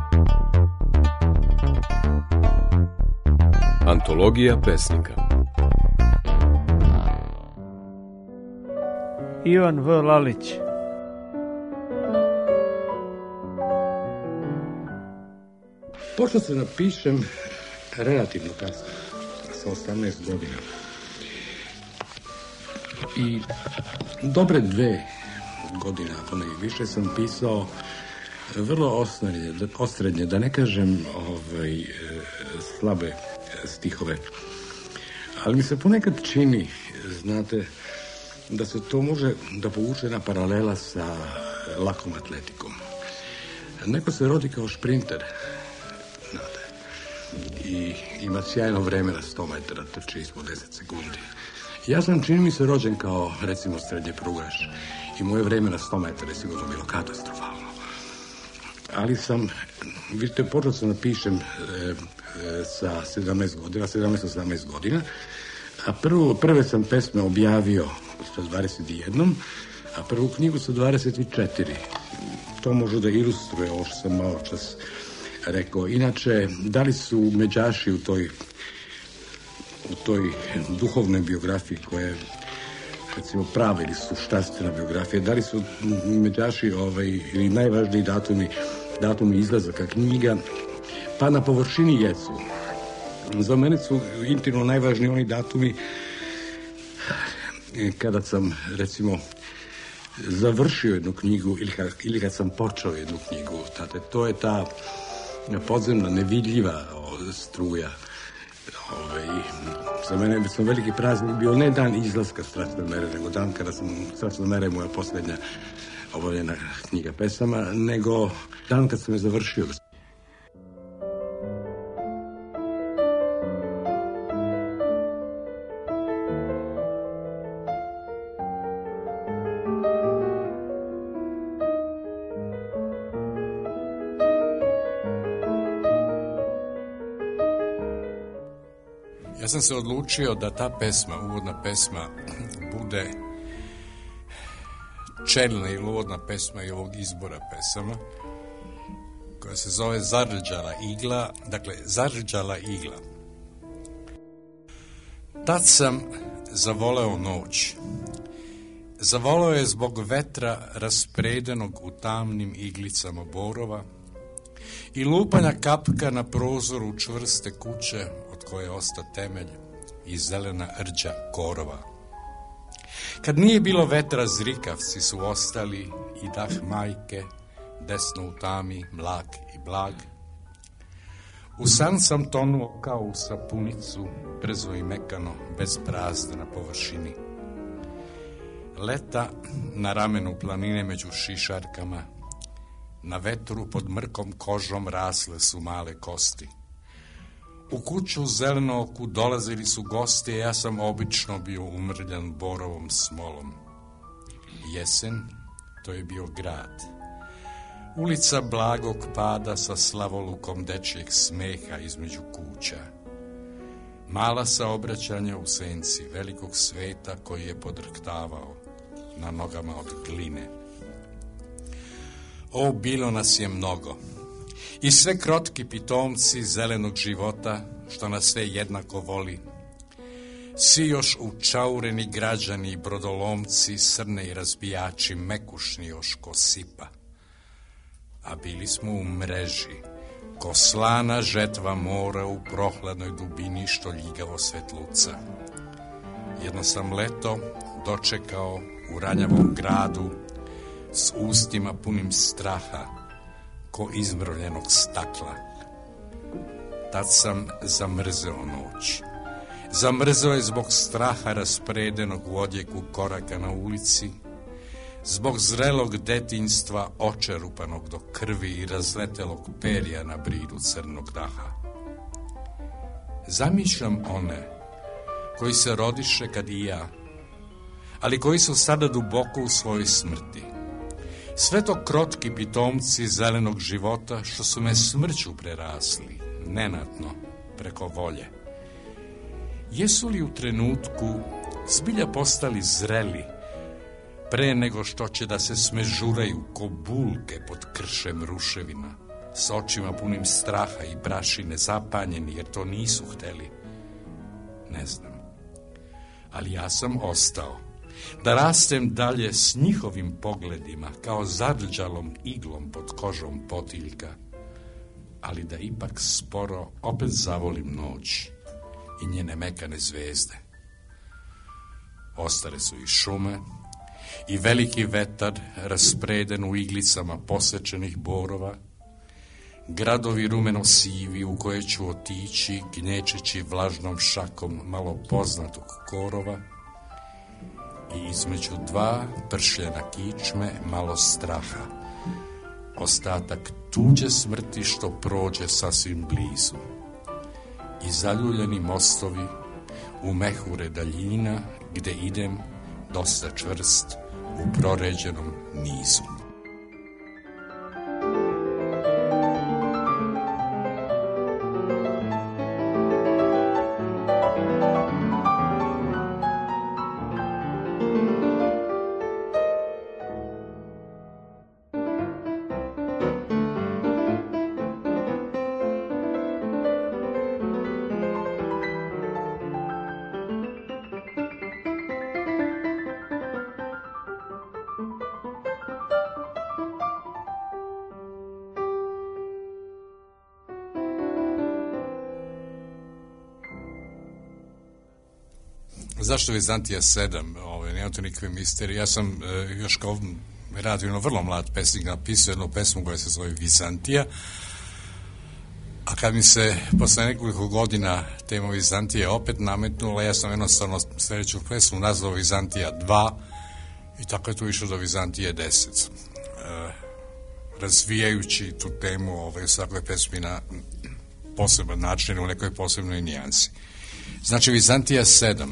Antologija pesnika. Ivan V. Lalić. Počeo se napišem relativno kasno, sa 18 godina. I dobre 2 godine, ako ne više, sam pisao vrlo osrednje, da ne kažem slabe stihove. Ali mi se ponekad čini, znate, da se to može da povuče jedna paralela sa lakom atletikom. Neko se rodi kao šprinter, znate, i ima sjajno vreme na 100 metara, trči ispod 10 sekundi. Ja sam, čini mi se, rođen kao, recimo, srednje prugaš i moje vreme na 100 metara je sigurno bilo katastrofalno. Ali sam, vidite, počeo sam da pišem sa 17-18 godina, a prve sam pesme objavio sa 21, a prvu knjigu sa 24. To može da ilustruje ovo što sam malo čas rekao. Inače, da li su međaši u toj duhovnoj biografiji koja je, recimo, prava ili suštanstvena biografija, da li su međaši ili najvažniji datumi izlazaka knjiga, pa na površini jesu. Za mene su intimno najvažniji oni datumi kada sam, recimo, završio jednu knjigu ili kad sam počeo jednu knjigu. To je ta podzemna, nevidljiva struja. Za mene sam veliki praznik bio ne dan izlaska Strasne mere, nego dan kada sam Strasna mera je moja posljednja obavljena knjiga pesama, nego dan kad sam je završio. Ja sam se odlučio da ta pesma, uvodna pesma, bude čelna ili uvodna pesma i ovog izbora pesama, koja se zove Zarđala igla. Dakle, Zarđala igla. Tad sam zavoleo noć. Zavoleo je zbog vetra raspredenog u tamnim iglicama borova i lupanja kapka na prozoru čvrste kuće od koje osta temelj i zelena rđa korova. Kad nije bilo vetra, zrikavci su ostali i dah majke, desno u tami, mlak i blag. U san sam tonuo kao u sapunicu, brzo i mekano, bez prazda na površini. Leta na ramenu planine među šišarkama, na vetru pod mrkom kožom rasle su male kosti. U kuću zelenooku dolazili su gosti, a ja sam obično bio umrljan borovom smolom. Jesen, to je bio grad. Ulica blagog pada sa slavolukom dečjeg smeha između kuća. Mala saobraćanja u senci velikog sveta koji je podrhtavao na nogama od gline. O, bilo nas je mnogo. I sve krotki pitomci zelenog života, što nas sve jednako voli. Svi još učaureni građani i brodolomci, srne i razbijači, mekušni još ko sipa. A bili smo u mreži, ko slana žetva mora u prohladnoj dubini što ljigavo svetluca. Jedno sam leto dočekao u ranjavom gradu s ustima punim straha, ko izmrvljenog stakla. Tad sam zamrzeo noć. Zamrzeo je zbog straha raspredenog u odjeku koraka na ulici, zbog zrelog detinjstva očerupanog do krvi i razletelog perja na bridu crnog daha. Zamišljam one koji se rodiše kad i ja, ali koji su sada duboko u svojoj smrti. Sve to krotki pitomci zelenog života što su me smrću prerasli, nenadno, preko volje. Jesu li u trenutku zbilja postali zreli, pre nego što će da se smežuraju ko bulke pod kršem ruševina, s očima punim straha i prašine, zapanjeni jer to nisu hteli. Ne znam. Ali ja sam ostao, da rastem dalje s njihovim pogledima, kao zarđalom iglom pod kožom potiljka, ali da ipak sporo opet zavolim noć i njene mekane zvezde. Ostale su i šume, i veliki vetar raspreden u iglicama posečenih borova, gradovi rumeno-sivi u koje ću otići gnječeći vlažnom šakom malo poznatog korova i između dva pršljena kičme malo straha, ostatak tuđe smrti što prođe sasvim blizu i zaljuljeni mostovi u mehure daljina gde idem dosta čvrst u proređenom nizu. Zašto Vizantija 7? Nema to nikakve misterije. Ja sam još kao relativno vrlo mlad pesnik napisao jednu pesmu koja se zove Vizantija, a kad mi se posle nekoliko godina tema Vizantije opet nametnula, ja sam jednostavno sljedeću pesmu nazvao Vizantija 2 i tako je tu išlo do Vizantije 10. Razvijajući tu temu svakoj pesmi na poseban način u nekoj posebnoj nijansi. Znači Vizantija 7.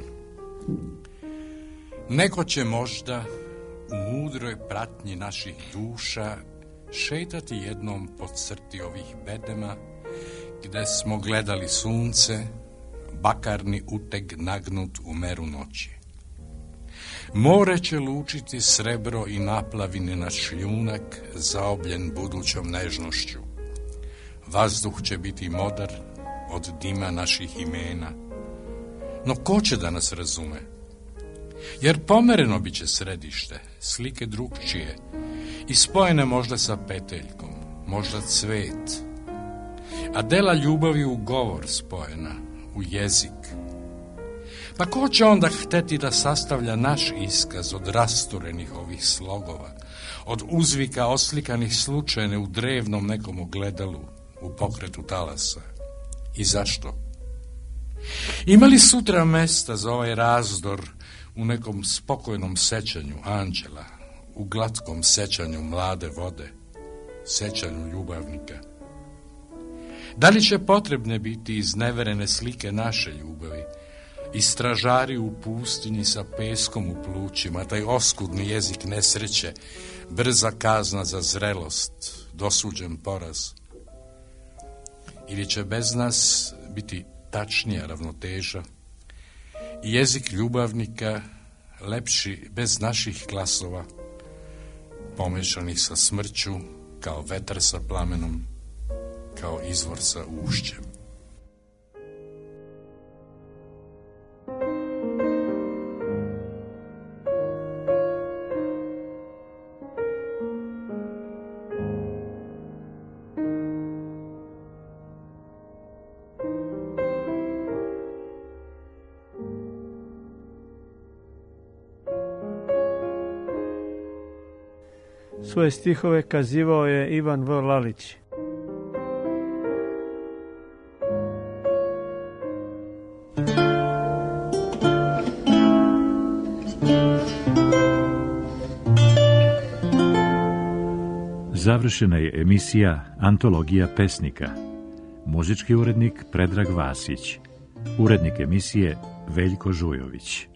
Neko će možda u mudroj pratnji naših duša šetati jednom po crti ovih bedema gde smo gledali sunce, bakarni uteg nagnut u meru noći. More će lučiti srebro i naplavine na šljunak zaobljen budućom nežnošću. Vazduh će biti modar od dima naših imena. No ko će da nas razume? Jer pomereno biće središte, slike drugčije i spojene možda sa peteljkom, možda cvet, a dela ljubavi u govor spojena, u jezik. Pa ko će onda hteti da sastavlja naš iskaz od rasturenih ovih slogova, od uzvika oslikanih slučajne u drevnom nekom ogledalu, u pokretu talasa? I zašto? Ima li sutra mesta za ovaj razdor u nekom spokojnom sećanju anđela, u glatkom sećanju mlade vode, sećanju ljubavnika? Da li će potrebne biti izneverene slike naše ljubavi i stražari u pustinji sa peskom u plućima, taj oskudni jezik nesreće, brza kazna za zrelost, dosuđen poraz? Ili će bez nas biti tačnija ravnoteža i jezik ljubavnika lepši bez naših glasova, pomešanih sa smrću, kao vetar sa plamenom, kao izvor sa ušćem? Svoje stihove kazivao je Ivan V. Lalić. Završena je emisija Antologija pesnika. Muzički urednik Predrag Vasić. Urednik emisije Veljko Žujović.